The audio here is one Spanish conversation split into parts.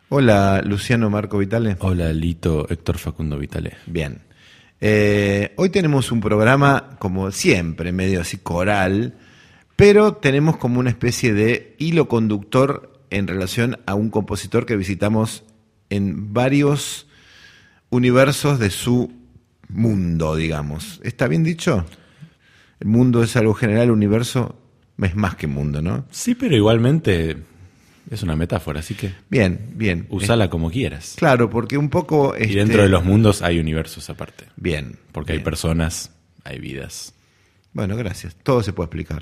Hola, Luciano Marco Vitale. Hola, Lito Héctor Facundo Vitale. Bien. Hoy tenemos un programa, como siempre, medio así coral, pero tenemos como una especie de hilo conductor en relación a un compositor que visitamos en varios universos de su mundo, digamos. ¿Está bien dicho? El mundo es algo general, el universo es más que mundo, ¿no? Sí, pero igualmente es una metáfora, así que Bien. usala como quieras. Claro, porque un poco... Y dentro de los mundos hay universos aparte. Bien. Porque bien. hay personas, hay vidas. Bueno, gracias. Todo se puede explicar.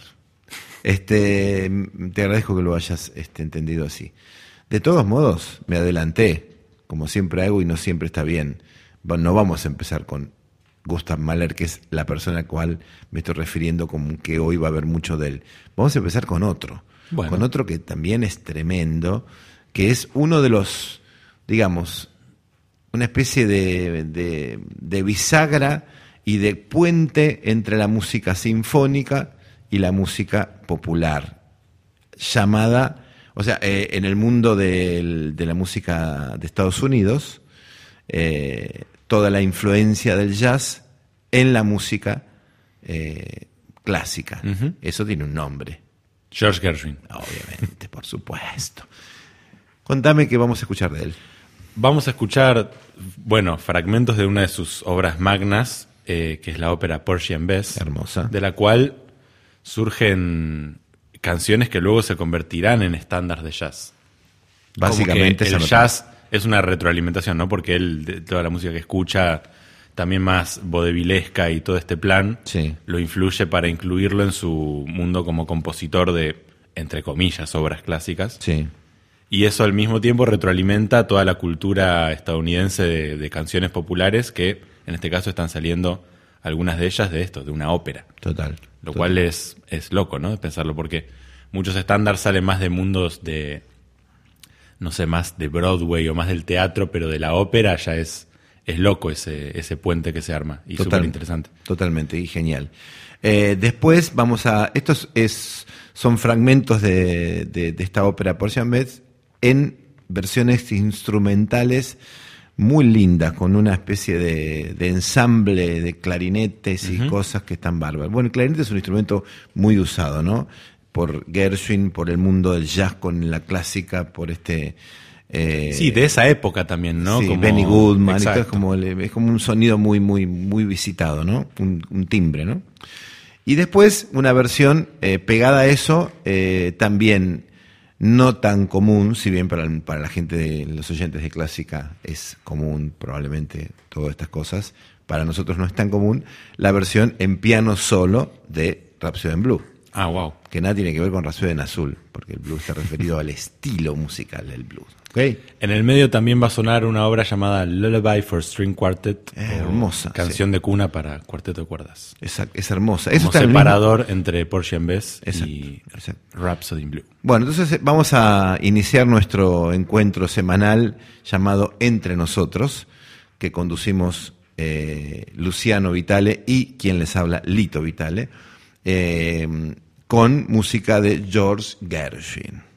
Te agradezco que lo hayas entendido así. De todos modos, me adelanté, como siempre hago y no siempre está bien. No vamos a empezar con Gustav Mahler, que es la persona a la cual me estoy refiriendo, como que hoy va a haber mucho de él. Vamos a empezar con otro. Bueno. Con otro que también es tremendo, que es uno de los, digamos, una especie de bisagra y de puente entre la música sinfónica y la música popular, llamada, o sea, en el mundo de la música de Estados Unidos, toda la influencia del jazz en la música clásica. Uh-huh. Eso tiene un nombre. George Gershwin. Obviamente, por supuesto. Contame qué vamos a escuchar de él. Vamos a escuchar, fragmentos de una de sus obras magnas, que es la ópera Porgy and Bess. Hermosa. De la cual surgen canciones que luego se convertirán en estándares de jazz. Básicamente como que el jazz es una retroalimentación, ¿no? Porque él, de toda la música que escucha, también más vaudevilesca y todo este plan, sí, lo influye para incluirlo en su mundo como compositor de, entre comillas, obras clásicas. Sí. Y eso al mismo tiempo retroalimenta toda la cultura estadounidense de canciones populares que, en este caso, están saliendo algunas de ellas de una ópera. Total. Lo cual es loco, ¿no? De pensarlo, porque muchos estándares salen más de mundos de, no sé, más de Broadway o más del teatro, pero de la ópera ya es loco ese puente que se arma y súper interesante. Totalmente, y genial. Después vamos a... Estos son fragmentos de esta ópera Porgy and Bess en versiones instrumentales muy lindas, con una especie de ensamble de clarinetes y cosas que están bárbaras. Bueno, el clarinete es un instrumento muy usado, ¿no? Por Gershwin, por el mundo del jazz con la clásica, por sí, de esa época también, ¿no? Sí, como Benny Goodman, exacto. Es como un sonido muy, muy, muy visitado, ¿no? Un timbre, ¿no? Y después una versión pegada a eso, también no tan común, si bien para la gente de los oyentes de clásica es común probablemente todas estas cosas, para nosotros no es tan común, la versión en piano solo de Rhapsody in Blue. Ah, wow. Que nada tiene que ver con Rhapsody en Azul, porque el blues está referido al estilo musical del blues. ¿Okay? En el medio también va a sonar una obra llamada Lullaby for String Quartet. Hermosa. Canción de cuna para cuarteto de cuerdas. Es hermosa. Como Eso está separador entre Porgy and Bess y exacto. Rhapsody in Blue. Bueno, entonces vamos a iniciar nuestro encuentro semanal llamado Entre Nosotros, que conducimos Luciano Vitale y quien les habla, Lito Vitale, con música de George Gershwin.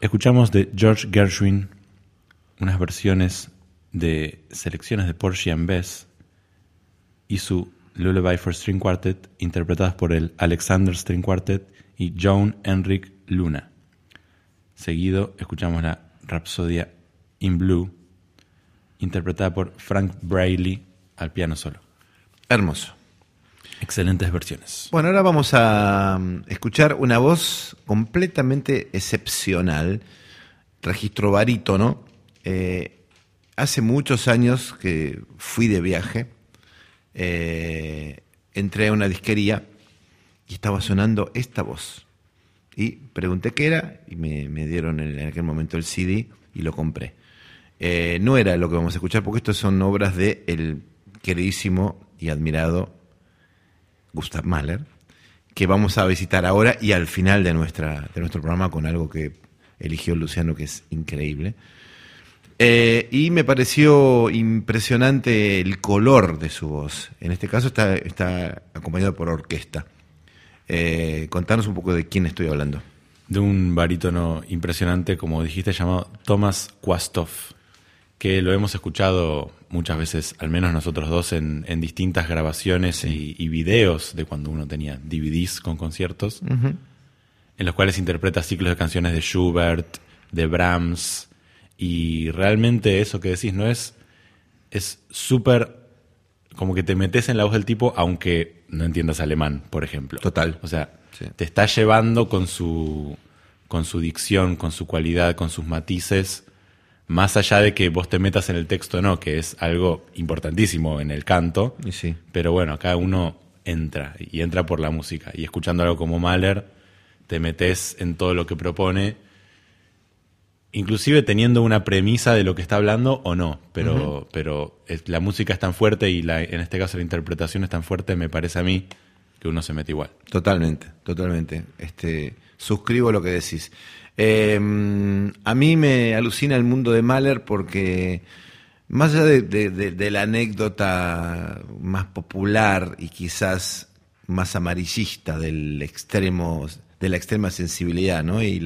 escuchamos de George Gershwin unas versiones de selecciones de Porgy and Bess y su Lullaby for String Quartet, interpretadas por el Alexander String Quartet y John Henrik Luna. Seguido escuchamos la Rapsodia in Blue, interpretada por Frank Braley al piano solo. Hermoso. Excelentes versiones. Bueno, ahora vamos a escuchar una voz completamente excepcional, registro barítono. Hace muchos años que fui de viaje, entré a una disquería y estaba sonando esta voz. Y pregunté qué era y me dieron en aquel momento el CD y lo compré. No era lo que vamos a escuchar porque estas son obras del queridísimo y admirado Gustav Mahler, que vamos a visitar ahora y al final de nuestro programa con algo que eligió Luciano que es increíble. Y me pareció impresionante el color de su voz. En este caso está acompañado por orquesta. Contanos un poco de quién estoy hablando. De un barítono impresionante, como dijiste, llamado Thomas Quasthoff, que lo hemos escuchado muchas veces, al menos nosotros dos, en distintas grabaciones y videos de cuando uno tenía DVDs con conciertos, en los cuales interpreta ciclos de canciones de Schubert, de Brahms, y realmente eso que decís no es súper como que te metes en la voz del tipo aunque no entiendas alemán, por ejemplo. Total. O sea, te está llevando con su dicción, con su cualidad, con sus matices, más allá de que vos te metas en el texto, no, que es algo importantísimo en el canto. Y sí. Pero bueno, acá uno entra por la música, y escuchando algo como Mahler te metes en todo lo que propone, inclusive teniendo una premisa de lo que está hablando o no, pero la música es tan fuerte y en este caso la interpretación es tan fuerte, me parece a mí, que uno se mete igual. Totalmente. Suscribo lo que decís. A mí me alucina el mundo de Mahler porque más allá de la anécdota más popular y quizás más amarillista de la extrema sensibilidad, ¿no? Y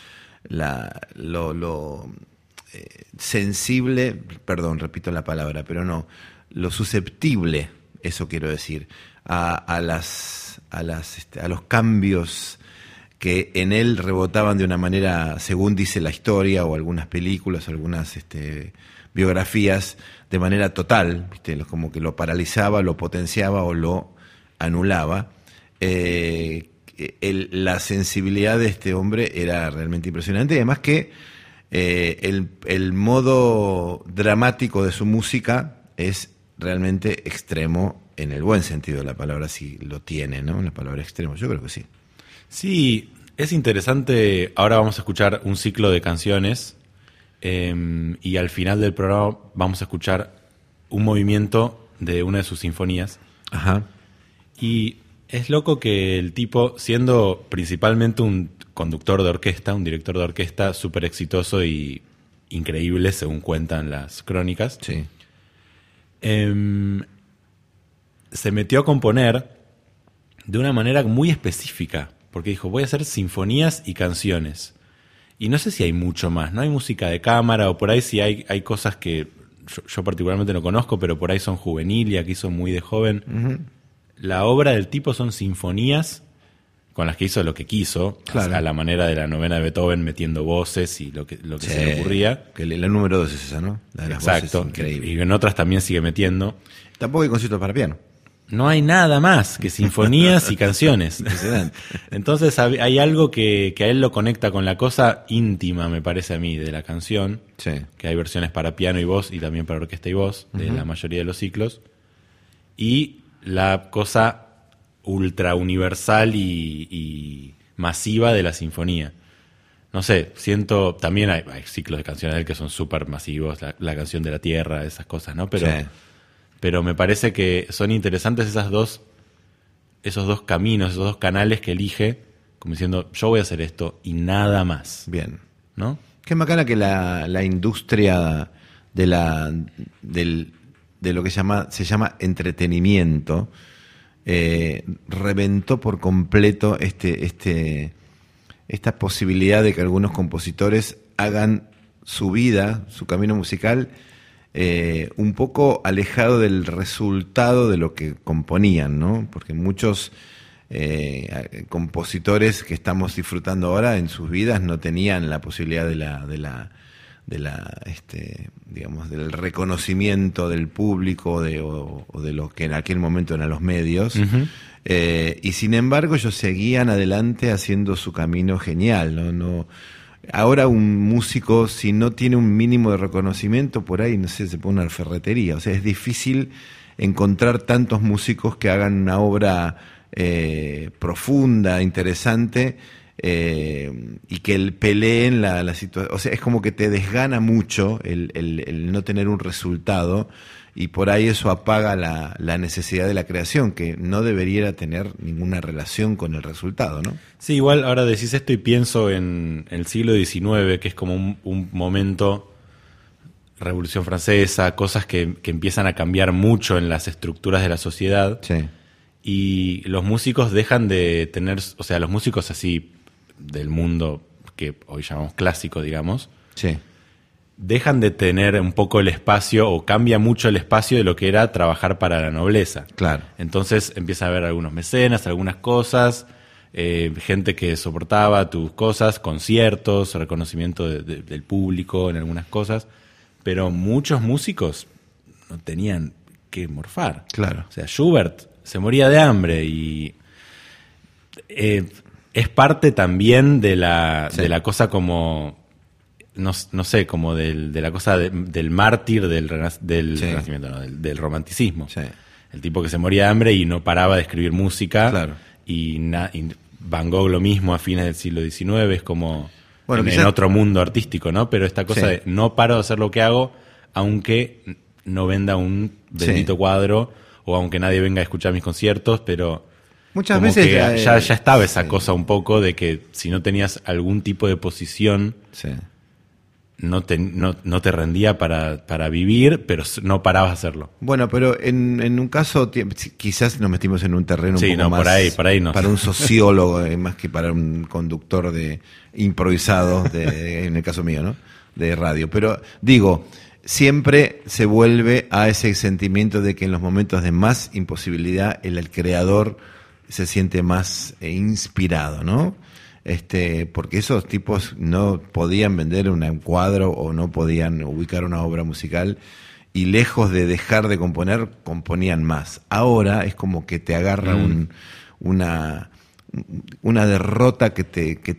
lo sensible, perdón, repito la palabra, pero no, lo susceptible, eso quiero decir, a los cambios que en él rebotaban de una manera, según dice la historia o algunas películas, algunas biografías, de manera total, ¿viste? Como que lo paralizaba, lo potenciaba o lo anulaba. La sensibilidad de este hombre era realmente impresionante, y además que el modo dramático de su música es realmente extremo, en el buen sentido de la palabra, si lo tiene, ¿no? La palabra extremo, yo creo que sí. Sí, es interesante. Ahora vamos a escuchar un ciclo de canciones y al final del programa vamos a escuchar un movimiento de una de sus sinfonías. Ajá. Y es loco que el tipo, siendo principalmente un conductor de orquesta, un director de orquesta súper exitoso y increíble, según cuentan las crónicas, Sí. Se metió a componer de una manera muy específica, porque dijo, voy a hacer sinfonías y canciones. Y no sé si hay mucho más, no hay música de cámara, o por ahí sí hay cosas que yo particularmente no conozco, pero por ahí son juvenil y aquí son muy de joven. Uh-huh. La obra del tipo son sinfonías con las que hizo lo que quiso, claro, a la manera de la novena de Beethoven, metiendo voces y lo que sí, se le ocurría. Que la número 2 es esa, ¿no? La de las exacto, voces, increíble. Y en otras también sigue metiendo. Tampoco hay conciertos para piano. No hay nada más que sinfonías y canciones. Entonces hay algo que a él lo conecta con la cosa íntima, me parece a mí, de la canción. Sí. Que hay versiones para piano y voz y también para orquesta y voz, de la mayoría de los ciclos. Y la cosa ultra universal y masiva de la sinfonía. No sé, siento... También hay ciclos de canciones de él que son súper masivos, la canción de la Tierra, esas cosas, ¿no? Pero... Sí. Pero me parece que son interesantes esos dos caminos, esos dos canales que elige, como diciendo, yo voy a hacer esto y nada más. Bien. ¿No? Qué bacana que la industria de lo que se llama entretenimiento reventó por completo este esta posibilidad de que algunos compositores hagan su vida, su camino musical, un poco alejado del resultado de lo que componían, ¿no? Porque muchos compositores que estamos disfrutando ahora en sus vidas no tenían la posibilidad digamos, del reconocimiento del público o de lo que en aquel momento eran los medios. Ujú. Y sin embargo ellos seguían adelante haciendo su camino genial, ¿no? Ahora un músico, si no tiene un mínimo de reconocimiento, por ahí, no sé, se pone una ferretería. O sea, es difícil encontrar tantos músicos que hagan una obra profunda, interesante, y que peleen la situación. O sea, es como que te desgana mucho el no tener un resultado, y por ahí eso apaga la necesidad de la creación, que no debería tener ninguna relación con el resultado, ¿no? Sí, igual ahora decís esto y pienso en el siglo XIX, que es como un momento, Revolución Francesa, cosas que empiezan a cambiar mucho en las estructuras de la sociedad. Sí. Y los músicos dejan de tener, o sea, los músicos así del mundo que hoy llamamos clásico, digamos, Sí. dejan de tener un poco el espacio, o cambia mucho el espacio de lo que era trabajar para la nobleza. Claro. Entonces empieza a haber algunos mecenas, algunas cosas, gente que soportaba tus cosas, conciertos, reconocimiento del público en algunas cosas, pero muchos músicos no tenían que morfar. Claro. O sea, Schubert se moría de hambre y es parte también de la cosa como... No sé, como de la cosa del mártir del Sí. Renacimiento, no, del romanticismo. Sí. El tipo que se moría de hambre y no paraba de escribir música. Claro. Y Van Gogh lo mismo a fines del siglo XIX, es como Bueno, en quizás... otro mundo artístico, ¿no? Pero esta cosa Sí. de no paro de hacer lo que hago, aunque no venda un bendito Sí. cuadro, o aunque nadie venga a escuchar mis conciertos, pero... Muchas como veces que ya estaba esa sí. cosa un poco de que si no tenías algún tipo de posición... Sí. No te rendía para vivir, pero no parabas de hacerlo. Bueno, pero en un caso, quizás nos metimos en un terreno un Sí, poco no, más por ahí no. para un sociólogo, más que para un conductor de improvisado, en el caso mío, ¿no? De radio. Pero digo, siempre se vuelve a ese sentimiento de que en los momentos de más imposibilidad el creador se siente más inspirado, ¿no? Porque esos tipos no podían vender un cuadro o no podían ubicar una obra musical, y lejos de dejar de componer, componían más. Ahora es como que te agarra una derrota que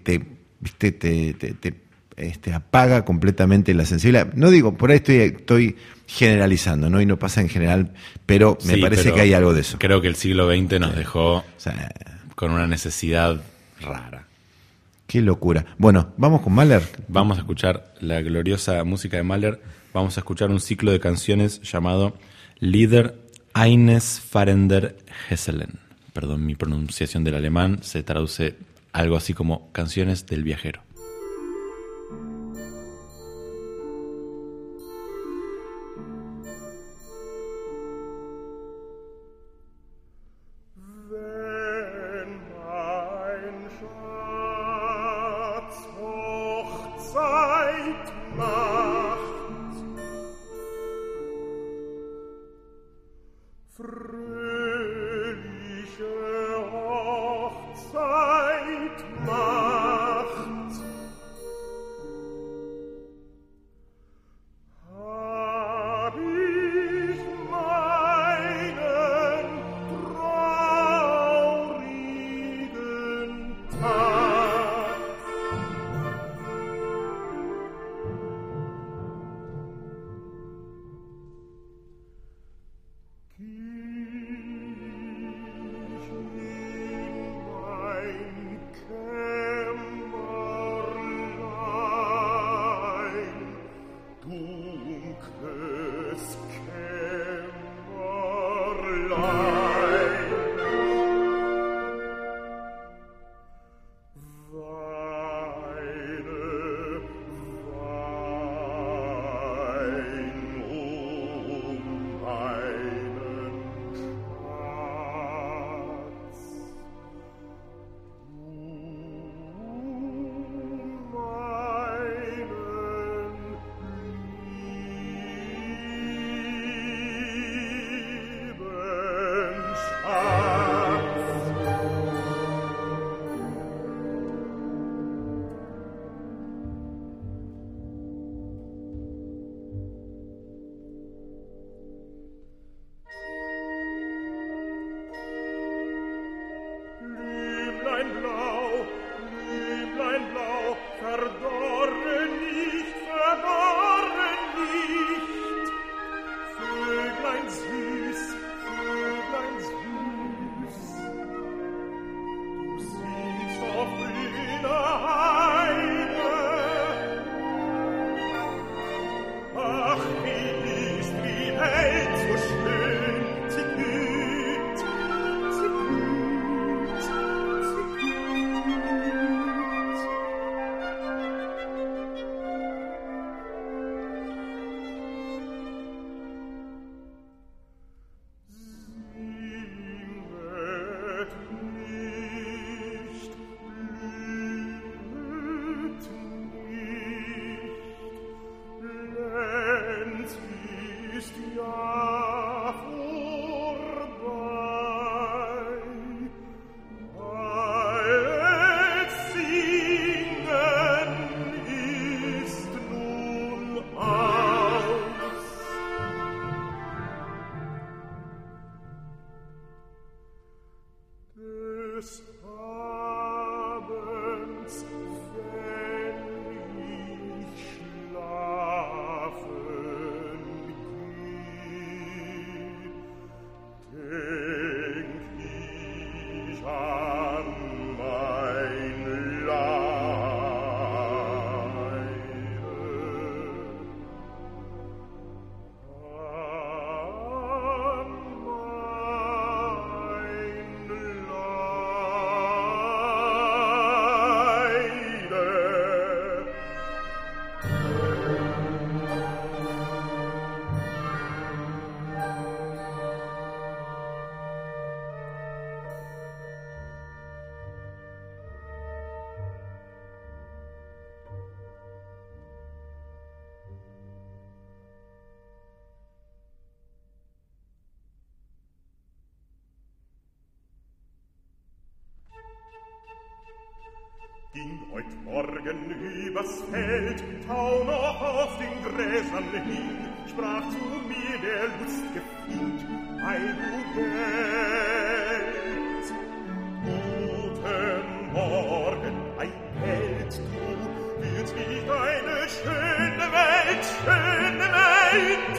te apaga completamente la sensibilidad. No digo, por ahí estoy generalizando, ¿no? Y no pasa en general, pero me parece pero que hay algo de eso. Creo que el siglo XX nos dejó O sea, con una necesidad rara. qué locura. Bueno, vamos con Mahler. Vamos a escuchar la gloriosa música de Mahler. Vamos a escuchar un ciclo de canciones llamado Lieder eines fahrender Gesellen. Perdón, mi pronunciación del alemán se traduce algo así como canciones del viajero. Ging heut Morgen übers Feld, Tau noch auf den Gräsern hin, sprach zu mir der lustige Find, ei du Held. Guten Morgen, ei Held, du willst nicht eine schöne Welt, schöne Welt.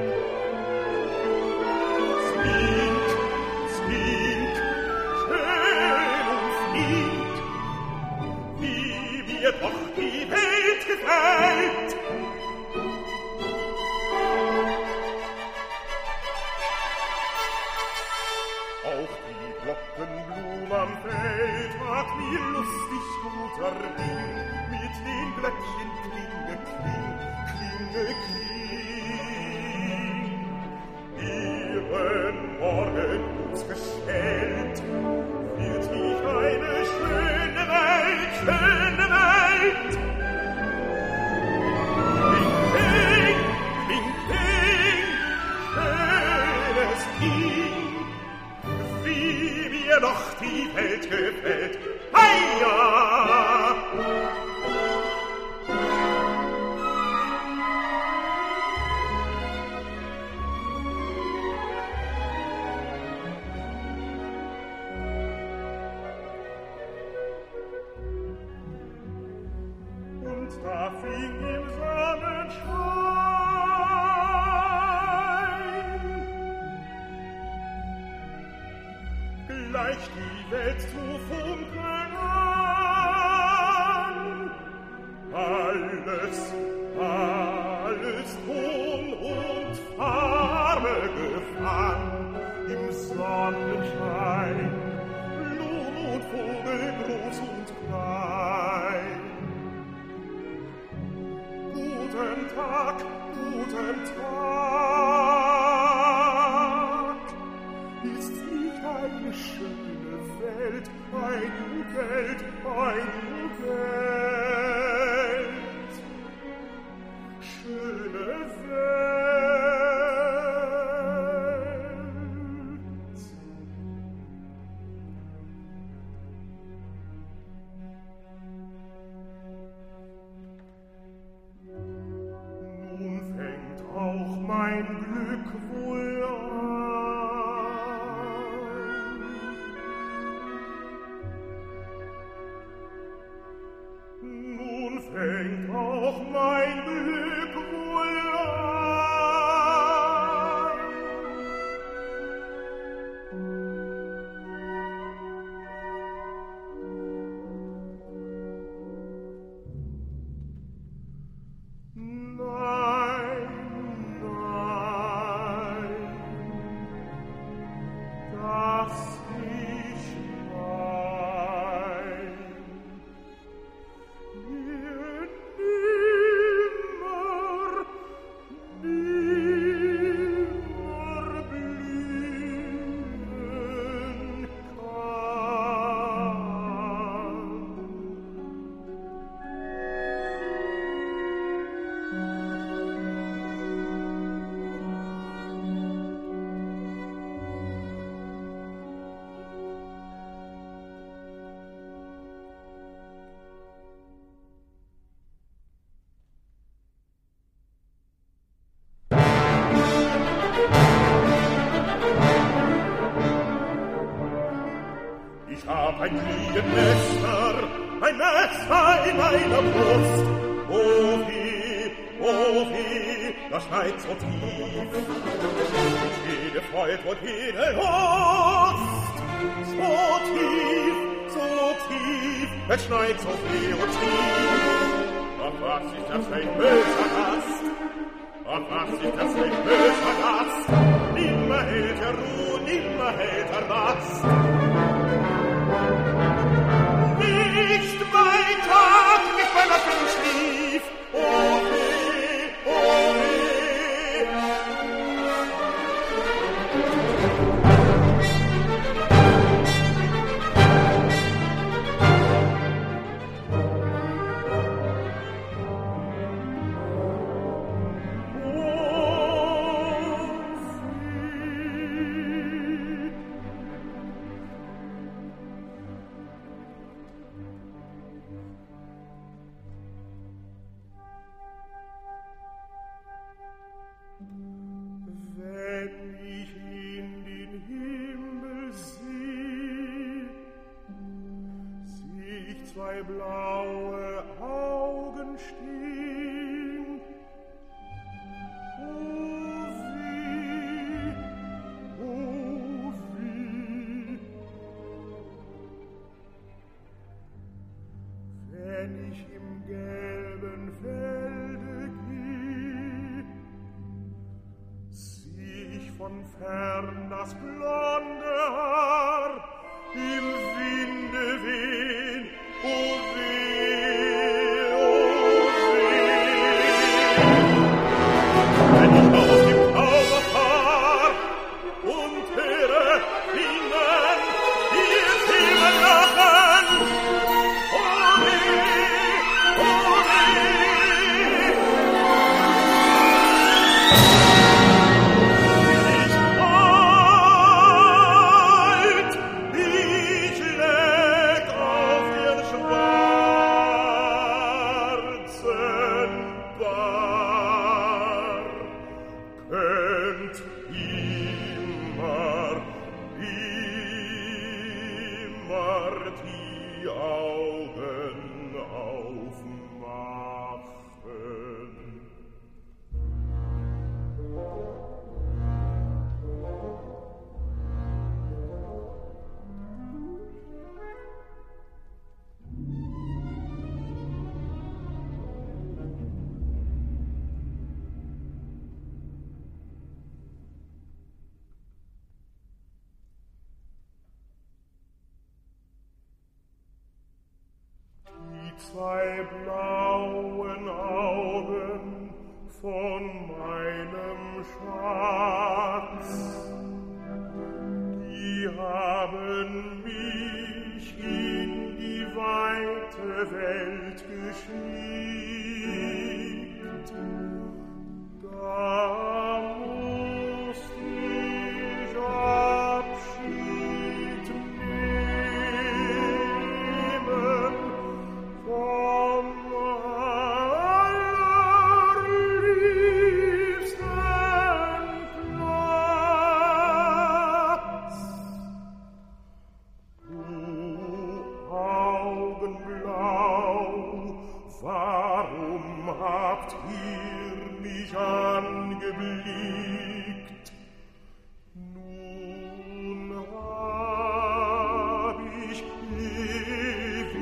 Zwink, zwink, schön und flink, wie mir doch die Welt gefällt. Auch die Glockenblum am Feld hat mir lustig guter Ding, mit den Glöckchen klinge, kling, klinge, kling. Ihren Morgen uns gestellt, wird nicht eine schöne Welt, schöne Welt. Kling, kling, kling, kling, schönes Ding, wie mir doch die Welt gefällt. Heia! Und da fing im Sonnenschein gleich die Welt zu funkeln an. Alles, alles Ton und Farbe gefangen im Sonnenschein, Blumen und Vogel groß und klein. Guten Tag, guten Tag, ist nicht eine schöne Welt, ein Geld, ein Geld, schöne Welt. Nun fängt auch mein Glück wohl an. Nun fängt auch mein Glück wohl an. Nein, nein, dass ich mein mir nimmer, nimmer blühen kann. Ich hab ein Fliegenmesser in meiner Brust. Oh weh, das schneit so tief. Jede Freud und jede Lust. So tief, es schneit so viel und tief. Doch was ist das für ein böser Gast? Und was ist das für ein böser Gast? Nimmer hält er Ruhe, nimmer hält er Rast. Nicht weiter, nicht weil er schon schlief. Oh weh, oh weh. blaue Augen stehen. Oh wie, wenn ich im gelben Felde geh, sieh ich von fern das blonde Haar im Winde wehen. Oh weh, wenn ich aus dem Tauber fahr und höre innen ihr Themen lachen. Oh weh, oh weh. Ich leg auf ihren schwarzen Bart, könnt immer die Augen aufmachen. Die zwei blauen Augen von meinem Schatz, die haben mich in die weite Welt geschickt. Da muss ich Abschied nehmen vom allerliebsten Platz. Augenblau, warum habt ihr mich angeblickt? Nun hab ich ewig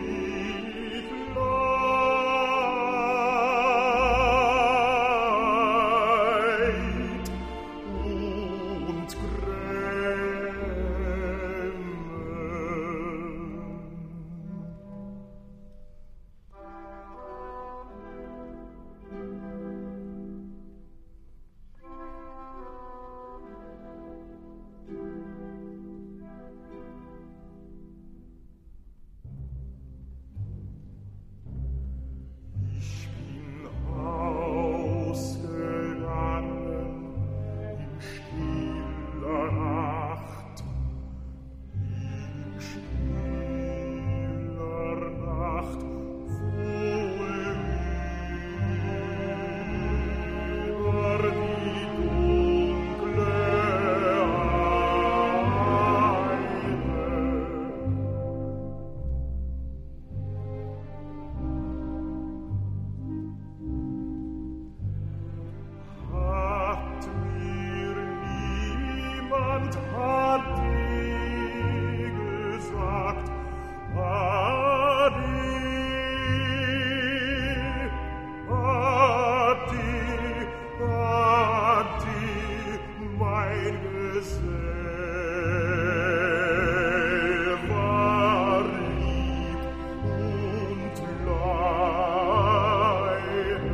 Leid und Grämen. Ich bin ausgegangen in stiller Nacht, vorüber die dunkle Heide. Hat mir niemand gesagt, Ade, Ade, Ade, mein Gesell war lieb und leide.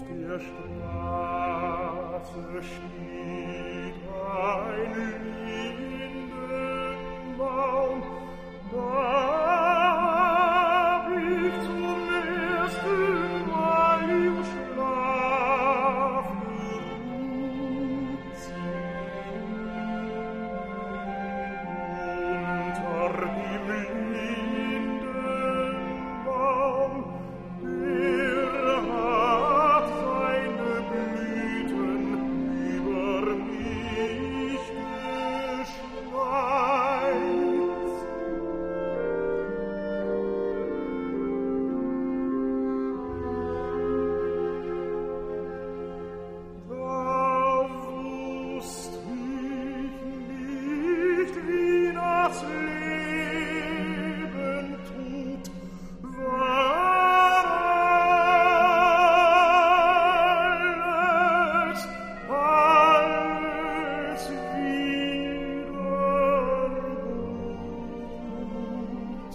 der Straße steht ein Lindenbaum, da hab ich zum ersten Mal im Schlaf geruht. Unter dem Lindenbaum, der hat seine Blüten über mich geschneit. Da wusst ich nicht, wie das Leben tut, war alles wieder gut.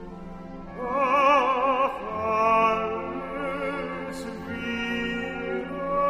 Ach, alles wieder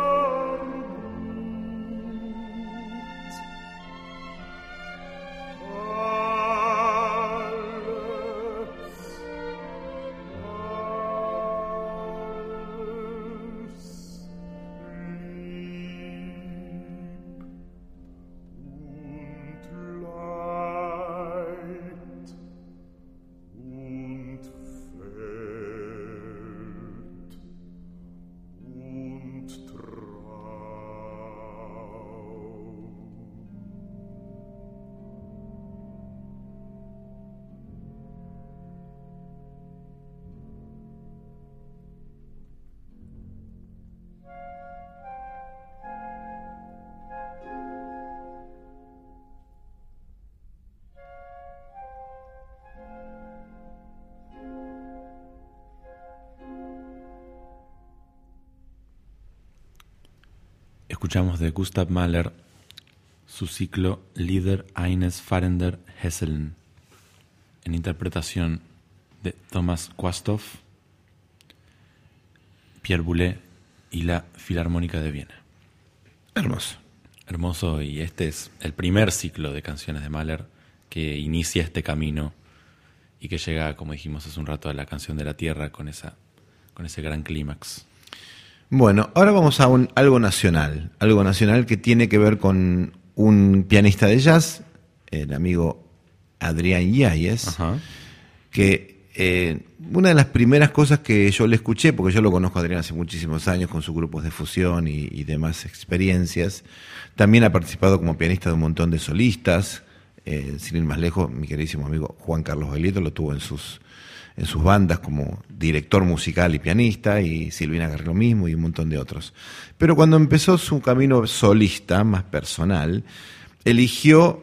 Escuchamos de Gustav Mahler su ciclo Lieder eines fahrenden Gesellen en interpretación de Thomas Quasthoff, Pierre Boulez y la Filarmónica de Viena. Hermoso. Hermoso, y este es el primer ciclo de canciones de Mahler que inicia este camino y que llega, como dijimos hace un rato, a la canción de la Tierra con ese gran clímax. Bueno, ahora vamos a algo nacional que tiene que ver con un pianista de jazz, el amigo Adrián Yáñez, que una de las primeras cosas que yo le escuché, porque yo lo conozco a Adrián hace muchísimos años con sus grupos de fusión y demás experiencias, también ha participado como pianista de un montón de solistas, sin ir más lejos, mi queridísimo amigo Juan Carlos Baglietto lo tuvo en sus bandas como director musical y pianista, y Silvina Garrido mismo y un montón de otros. Pero cuando empezó su camino solista, más personal, eligió,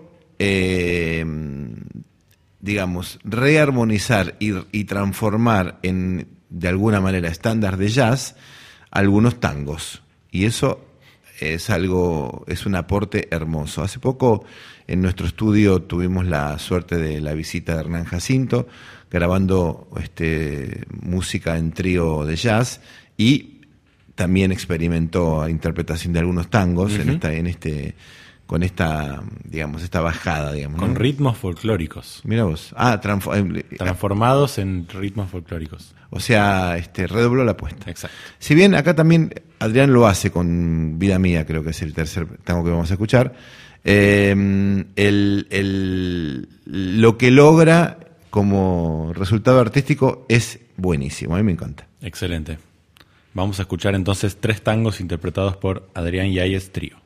rearmonizar y transformar de alguna manera estándar de jazz algunos tangos. Y eso es un aporte hermoso. Hace poco en nuestro estudio tuvimos la suerte de la visita de Hernán Jacinto, grabando música en trío de jazz, y también experimentó interpretación de algunos tangos con esta bajada, con ritmos folclóricos. Mira vos. Transformados en ritmos folclóricos. O sea, redobló la apuesta. Exacto. Si bien acá también Adrián lo hace con Vida Mía, creo que es el tercer tango que vamos a escuchar, lo que logra como resultado artístico es buenísimo, a mí me encanta. Excelente. Vamos a escuchar entonces 3 tangos interpretados por Adrián Yáñez Trío.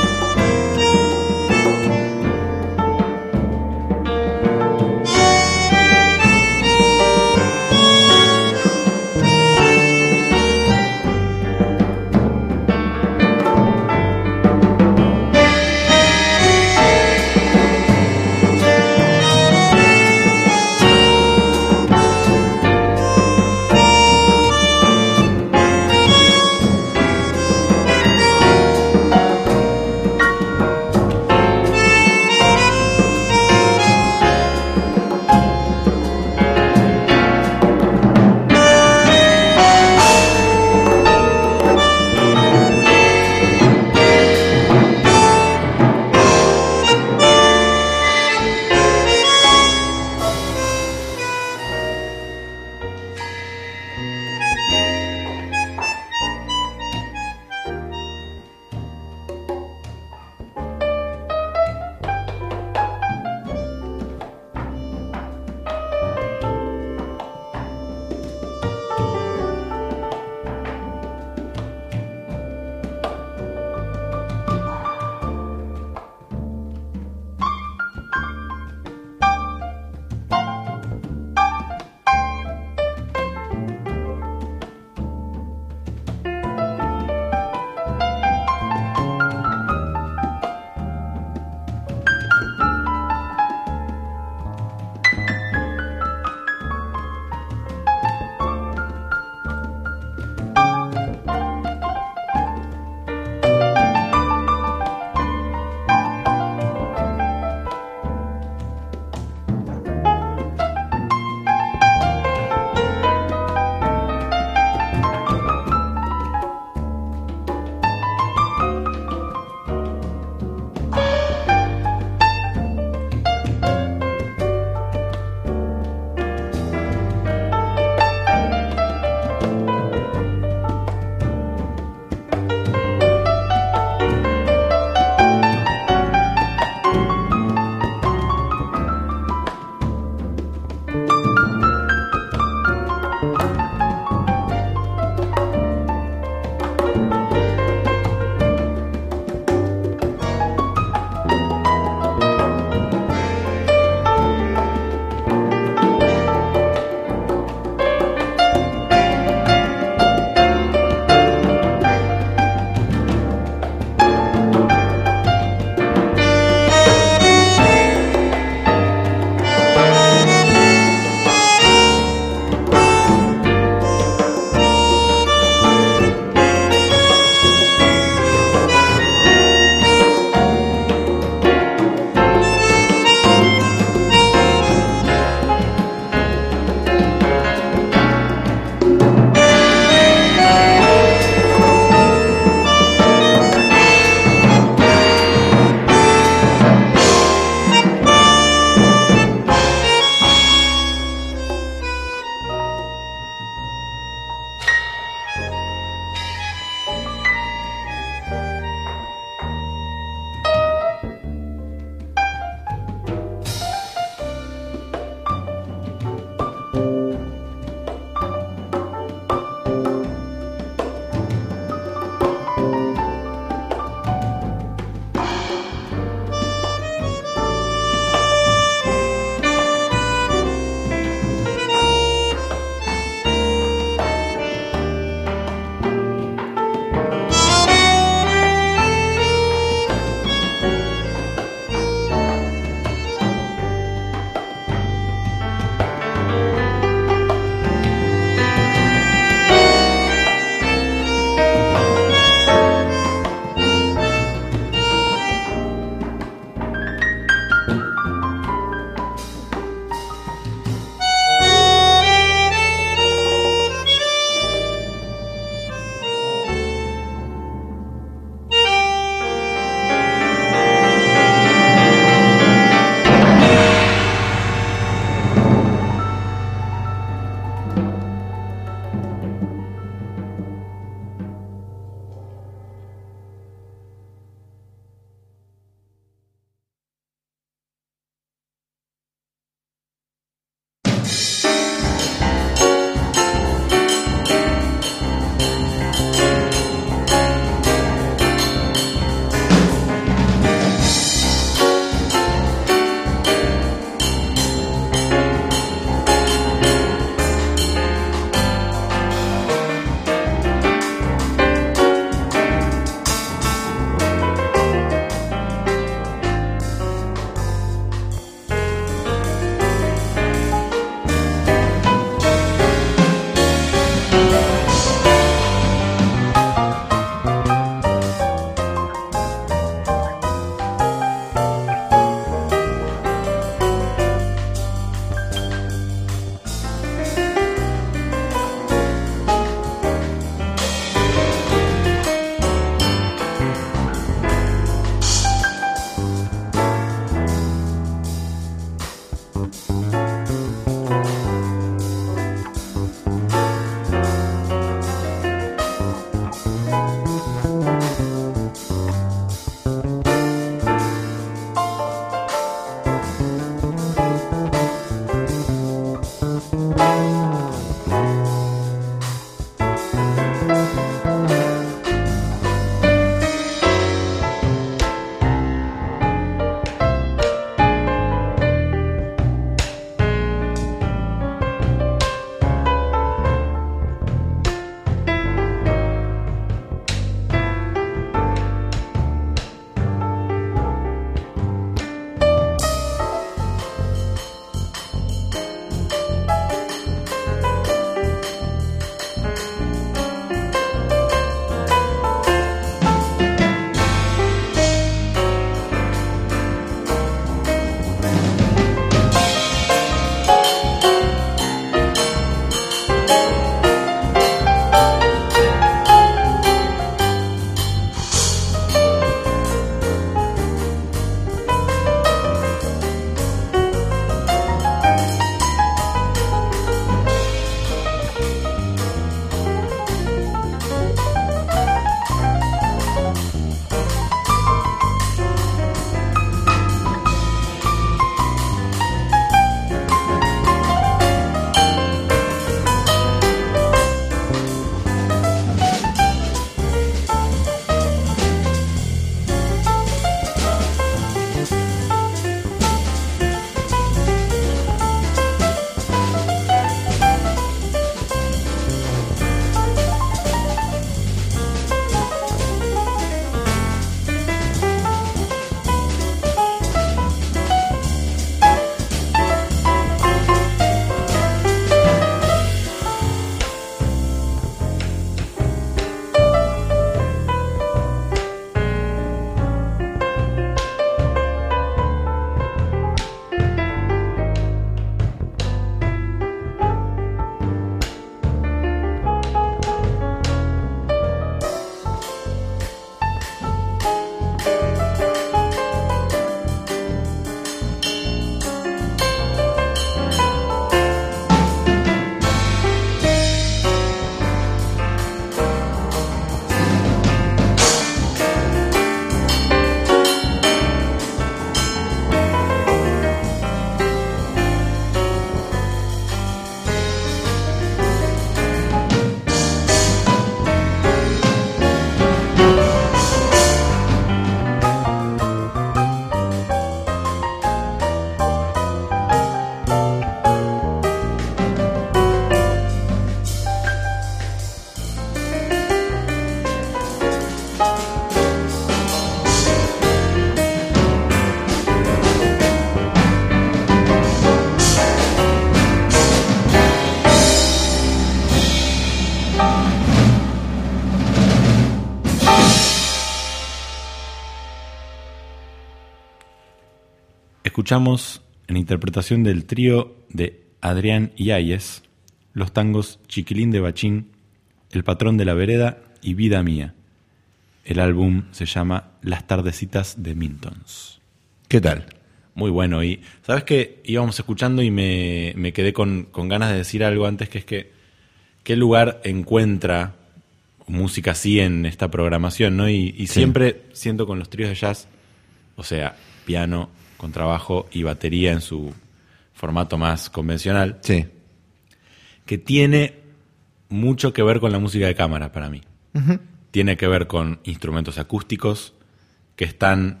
Escuchamos en interpretación del trío de Adrián Yáñez los tangos Chiquilín de Bachín, El Patrón de la Vereda y Vida Mía. El álbum se llama Las Tardecitas de Mintons. ¿Qué tal? Muy bueno. Y ¿sabes qué? Íbamos escuchando y me quedé con ganas de decir algo antes, que es que ¿qué lugar encuentra música así en esta programación, ¿no? Y Sí. siempre siento con los tríos de jazz, o sea, piano, contrabajo y batería en su formato más convencional, Sí. que tiene mucho que ver con la música de cámara para mí. Ujú. Tiene que ver con instrumentos acústicos que están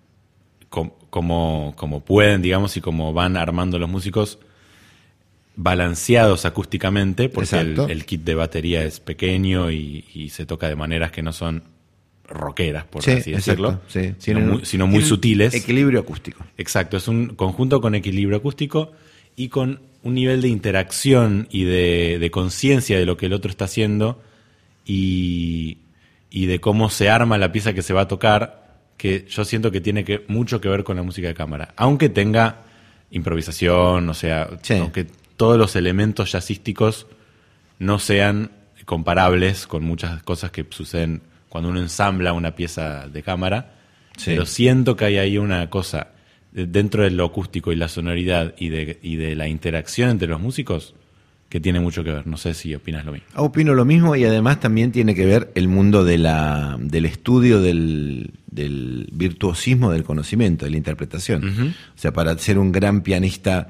como pueden, digamos, y como van armando los músicos, balanceados acústicamente, porque Exacto. el kit de batería es pequeño y se toca de maneras que no son rockeras, por Sí, así decirlo, exacto, sí. sino muy Tienen sutiles. Equilibrio acústico. Exacto, es un conjunto con equilibrio acústico y con un nivel de interacción y de conciencia de lo que el otro está haciendo y de cómo se arma la pieza que se va a tocar, que yo siento que tiene mucho que ver con la música de cámara. Aunque tenga improvisación, o sea, Sí. aunque todos los elementos jazzísticos no sean comparables con muchas cosas que suceden cuando uno ensambla una pieza de cámara, Sí. pero siento que hay ahí una cosa dentro de lo acústico y la sonoridad y de la interacción entre los músicos que tiene mucho que ver. No sé si opinas lo mismo. Opino lo mismo y además también tiene que ver el mundo del estudio del virtuosismo del conocimiento, de la interpretación. Ujú. O sea, para ser un gran pianista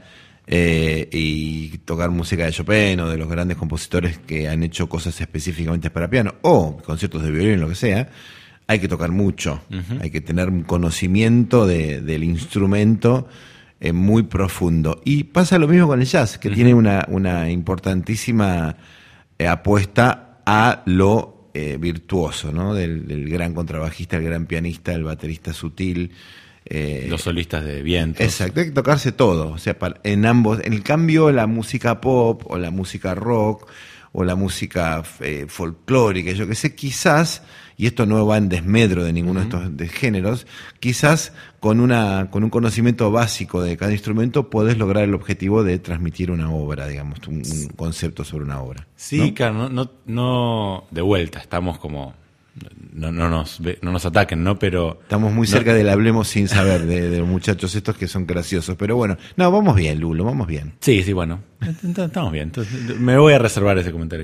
y tocar música de Chopin o de los grandes compositores que han hecho cosas específicamente para piano o conciertos de violín, lo que sea, hay que tocar mucho. Ujú. Hay que tener un conocimiento del instrumento muy profundo. Y pasa lo mismo con el jazz, que tiene una importantísima apuesta a lo virtuoso, ¿no? Del gran contrabajista, el gran pianista, el baterista sutil. Los solistas de vientos. Exacto, hay que tocarse todo. O sea, en ambos. En el cambio, la música pop o la música rock o la música folclórica, yo que sé, quizás, y esto no va en desmedro de ninguno de estos de géneros, quizás con un conocimiento básico de cada instrumento podés lograr el objetivo de transmitir una obra, digamos, un concepto sobre una obra. Sí, ¿no? claro, no de vuelta, estamos como no nos ataquen, ¿no? Pero Estamos muy no- cerca del hablemos sin saber de los muchachos estos que son graciosos, pero bueno, no, vamos bien, Lulo, vamos bien. Sí, bueno, estamos bien. Entonces, me voy a reservar ese comentario.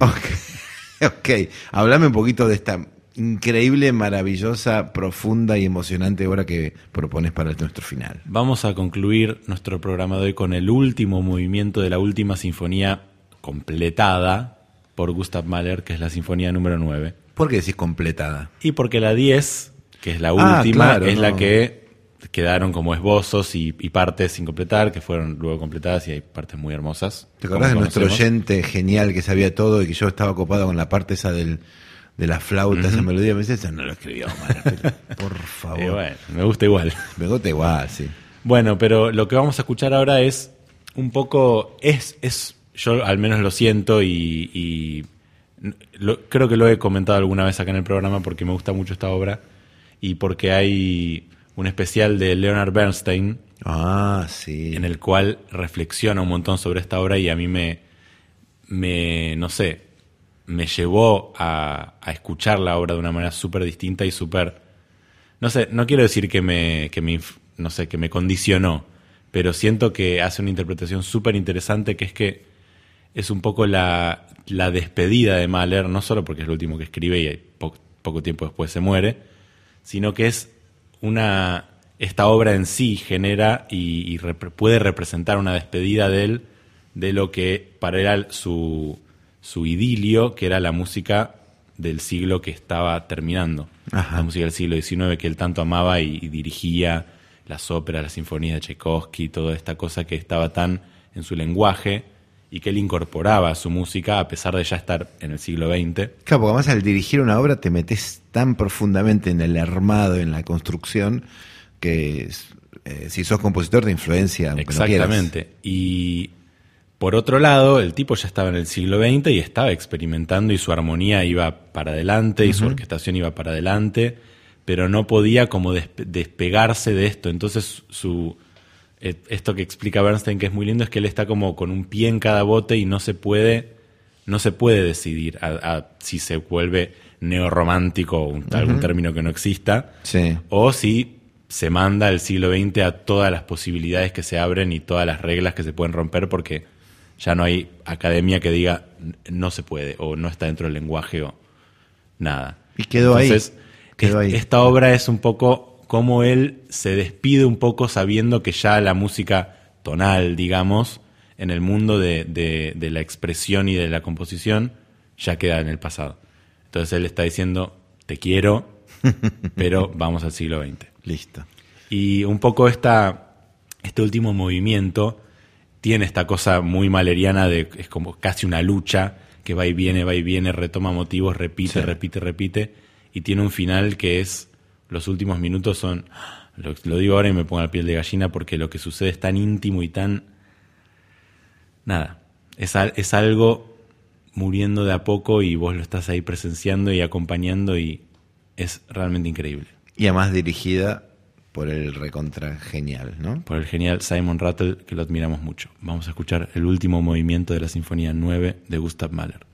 Ok, hablame un poquito de esta increíble, maravillosa, profunda y emocionante obra que propones para nuestro final. Vamos a concluir nuestro programa de hoy con el último movimiento de la última sinfonía completada por Gustav Mahler, que es la sinfonía número 9. ¿Por qué decís completada? Y porque la 10, que es la Ah, última, claro, es no. la que quedaron como esbozos y partes sin completar, que fueron luego completadas y hay partes muy hermosas. ¿Te acordás de como nuestro conocemos. oyente genial que sabía todo y que yo estaba ocupado con la parte esa de la flauta, esa melodía? Me dice, eso no lo escribió Mahler, por favor. Bueno, me gusta igual. Me gusta igual, sí. Bueno, pero lo que vamos a escuchar ahora es un poco, yo al menos lo siento y creo que lo he comentado alguna vez acá en el programa porque me gusta mucho esta obra y porque hay un especial de Leonard Bernstein Ah, sí. en el cual reflexiona un montón sobre esta obra y a mí me llevó a escuchar la obra de una manera súper distinta y súper, no sé, no quiero decir que me condicionó, pero siento que hace una interpretación súper interesante, que es un poco la despedida de Mahler, no solo porque es lo último que escribe y poco tiempo después se muere, sino que es esta obra en sí genera y puede representar una despedida de él, de lo que para él era su idilio, que era la música del siglo que estaba terminando. Ajá. La música del siglo XIX que él tanto amaba y dirigía, las óperas, las sinfonías de Tchaikovsky, toda esta cosa que estaba tan en su lenguaje y que él incorporaba a su música a pesar de ya estar en el siglo XX. Claro, porque además al dirigir una obra te metes tan profundamente en el armado, en la construcción, que si sos compositor te influencia, aunque no quieras. Exactamente. Y por otro lado, el tipo ya estaba en el siglo XX y estaba experimentando y su armonía iba para adelante y su orquestación iba para adelante, pero no podía como despegarse de esto. Entonces esto que explica Bernstein, que es muy lindo, es que él está como con un pie en cada bote y no se puede decidir si se vuelve neorromántico, algún término que no exista, Sí. o si se manda el siglo XX a todas las posibilidades que se abren y todas las reglas que se pueden romper, porque ya no hay academia que diga no se puede o no está dentro del lenguaje o nada. Y quedó Entonces, ahí. esta obra es un poco como él se despide un poco sabiendo que ya la música tonal, digamos, en el mundo de la expresión y de la composición, ya queda en el pasado. Entonces él está diciendo, te quiero, pero vamos al siglo XX. Listo. Y un poco este último movimiento tiene esta cosa muy maleriana es como casi una lucha que va y viene, retoma motivos, repite, Sí. repite, y tiene un final que es, los últimos minutos son, lo digo ahora y me pongo la piel de gallina porque lo que sucede es tan íntimo y tan... Nada, es algo muriendo de a poco y vos lo estás ahí presenciando y acompañando y es realmente increíble. Y además dirigida por el recontra genial, ¿no? Por el genial Simon Rattle, que lo admiramos mucho. Vamos a escuchar el último movimiento de la Sinfonía 9 de Gustav Mahler.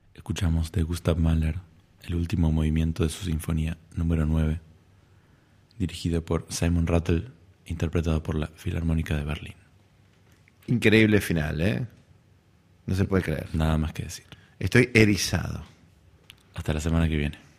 Escuchamos de Gustav Mahler el último movimiento de su sinfonía número 9, dirigido por Simon Rattle, interpretado por la Filarmónica de Berlín. Increíble final, ¿eh? No se puede creer. Nada más que decir. Estoy erizado. Hasta la semana que viene.